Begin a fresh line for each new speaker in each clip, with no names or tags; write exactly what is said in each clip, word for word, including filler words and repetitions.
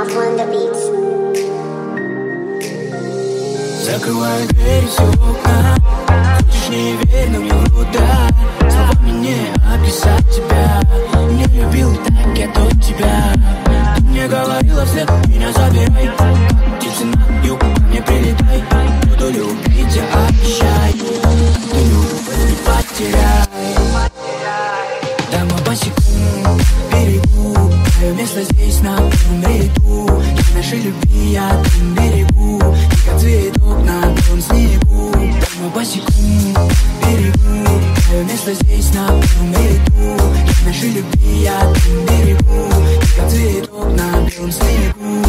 Закрываю двери, все окна. Хочешь, не верь, но мне круто. Словами не описать тебя. Не любил так я до тебя. Ты мне говорила вслед, меня забирай. Птицы на юг, ко мне прилетай. Буду любить, я обещаю. Ты любовь не потеряй. Там мы босиком берегу. Твое место здесь на белом берегу. Я нашей любви, я там берегу. Ты как цветок на белом снегу. Там мы босиком берегу. Твое место здесь на белом берегу. Я нашей любви, я там берегу. Ты как цветок на белом снегу.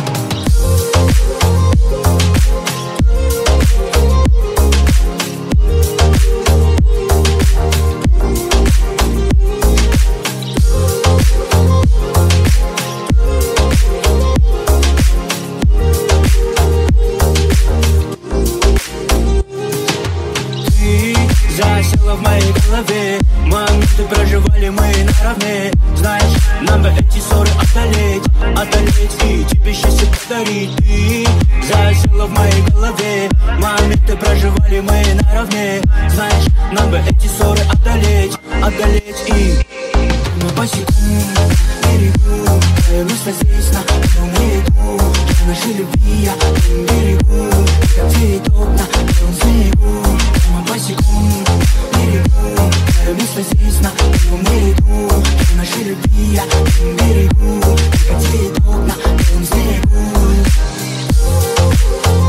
Засела в моей голове. Моменты проживали мы наравне. Знаешь, нам бы эти ссоры одолеть, одолеть и тебе счастье подарить. Ты засела в моей голове. Моменты проживали мы наравне. Знаешь, нам бы эти ссоры одолеть, одолеть и мы босиком берегу. Твое место здесь на белом берегу. Я нашей любви, я там берегу. Как цветок на белом снегу. Мы босиком берегу. Твое место здесь на белом берегу. Я нашей любви, я там берегу. Как цветок на белом снегу.